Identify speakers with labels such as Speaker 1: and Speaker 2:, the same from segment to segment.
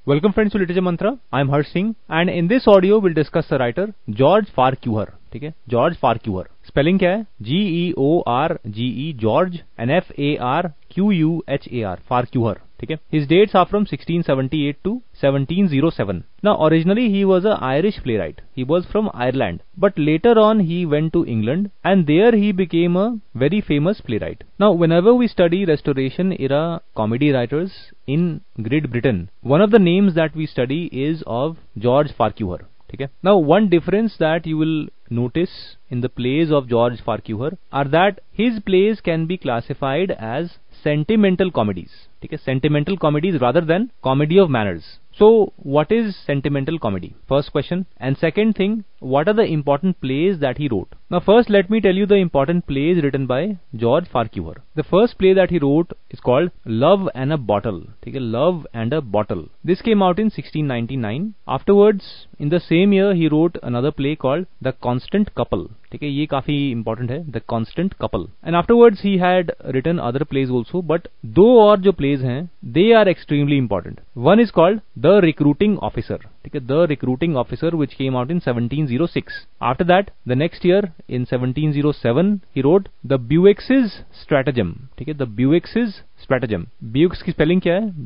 Speaker 1: Welcome friends to Literature Mantra. I am Harsh Singh and in this audio we'll discuss the writer George Farquhar. ठीक है, George फार्क्यूहर. Spelling क्या है? George George and Farquhar. Farquhar. ठीक है. His dates are from 1678 to 1707. Now originally he was an Irish playwright. He was from Ireland, but later on he went to England and there he became a very famous playwright. Now whenever we study Restoration era comedy writers in Great Britain, one of the names that we study is of George Farquhar. ठीक है. Now one difference that you will notice in the plays of George Farquhar are that his plays can be classified as sentimental comedies. ठीक है, sentimental comedies rather than comedy of manners. So what is sentimental comedy? First question. And second thing, what are the important plays that he wrote? Now first let me tell you the important plays written by George Farquhar. The first play that he wrote is called Love and a Bottle. ठीक है, Love and a Bottle. This came out in 1699. Afterwards, in the same year, he wrote another play called The Constant Couple. ठीक है, ये काफी important है, The Constant Couple. And afterwards, he had written other plays also, but दो और जो plays हैं, they are extremely important. One is called The Recruiting Officer. ठीक है, The Recruiting Officer, which came out in 1706. After that, the next year, in 1707, he wrote The Buicks's Stratagem. ठीक है, The Buicks's Stratagem. Buicks की spelling क्या है?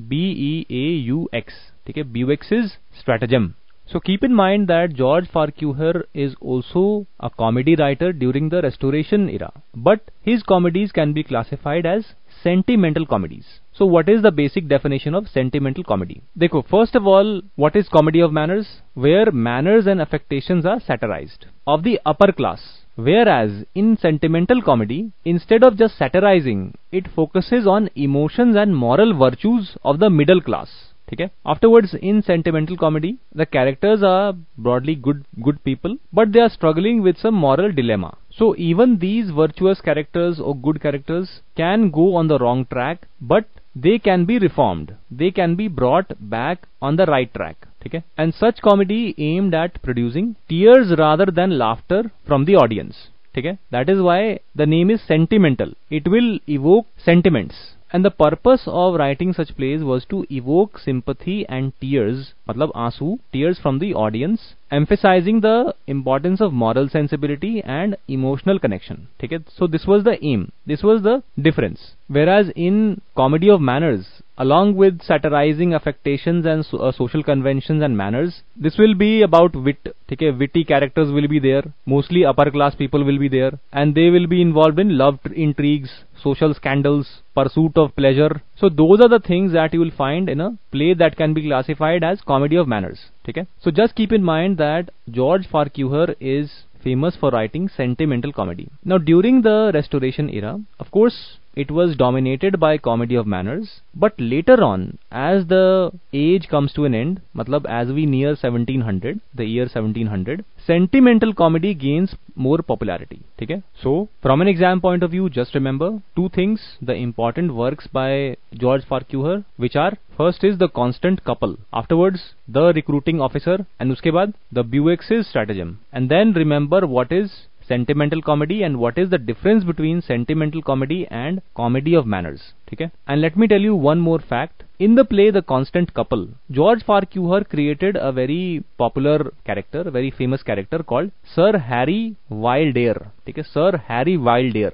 Speaker 1: Beaux. ठीक है, Buicks's Stratagem. So keep in mind that George Farquhar is also a comedy writer during the Restoration era, but his comedies can be classified as sentimental comedies. So what is the basic definition of sentimental comedy? देखो, first of all, what is comedy of manners? Where manners and affectations are satirized of the upper class. Whereas in sentimental comedy, instead of just satirizing, it focuses on emotions and moral virtues of the middle class. ठीक है. Afterwards, in sentimental comedy, the characters are broadly good people, but they are struggling with some moral dilemma. So even these virtuous characters or good characters can go on the wrong track, but they can be reformed. They can be brought back on the right track. ठीक है. And such comedy aimed at producing tears rather than laughter from the audience. ठीक है. That is why the name is sentimental. It will evoke sentiments. And the purpose of writing such plays was to evoke sympathy and tears, मतलब आंसू, tears from the audience, emphasizing the importance of moral sensibility and emotional connection. ठीक है. So this was the aim. This was the difference. Whereas in comedy of manners, along with satirizing affectations and social conventions and manners, this will be about wit. ठीक है, witty characters will be there. Mostly upper class people will be there, and they will be involved in love intrigues, social scandals, pursuit of pleasure. So those are the things that you will find in a play that can be classified as comedy of manners. ठीक है. So just keep in mind that George Farquhar is famous for writing sentimental comedy. Now during the Restoration era, of course, it was dominated by comedy of manners, but later on, as the age comes to an end, matlab as we near 1700, the year 1700, sentimental comedy gains more popularity. ठीक है. So from an exam point of view, just remember two things: the important works by George Farquhar, which are first is The Constant Couple, afterwards The Recruiting Officer, and उसके बाद The Buicks's Stratagem. And then remember what is sentimental comedy and what is the difference between sentimental comedy and comedy of manners. ठीक है. And let me tell you one more fact. In the play The Constant Couple, George Farquhar created a very popular character, very famous character called Sir Harry Wildair. ठीक है, Sir Harry Wildair,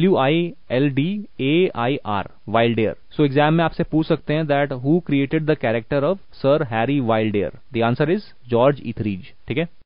Speaker 1: Wildair, Wildair. So exam में आपसे पूछ सकते हैं that who created the character of Sir Harry Wildair? The answer is George Etheridge. ठीक है.